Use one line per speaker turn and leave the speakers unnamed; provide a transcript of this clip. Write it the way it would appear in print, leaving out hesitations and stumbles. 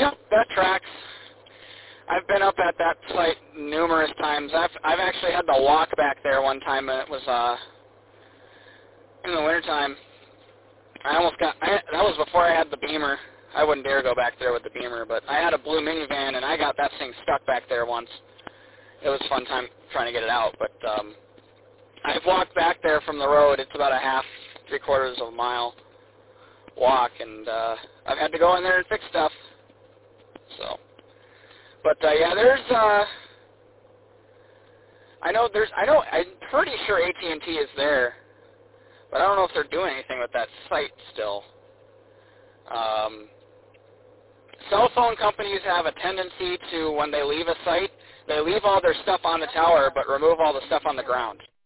Yep, that tracks. I've been up at that site numerous times. I've actually had to walk back there one time, and it was in the wintertime. That was before I had the Beamer. I wouldn't dare go back there with the Beamer, but I had a blue minivan, and I got that thing stuck back there once. It was a fun time trying to get it out, but I've walked back there from the road. It's about a half, 3/4 of a mile walk, and I've had to go in there and fix stuff. So, but yeah, I'm pretty sure AT&T is there, but I don't know if they're doing anything with that site still. Cell phone companies have a tendency to, when they leave a site, they leave all their stuff on the tower, but remove all the stuff on the ground.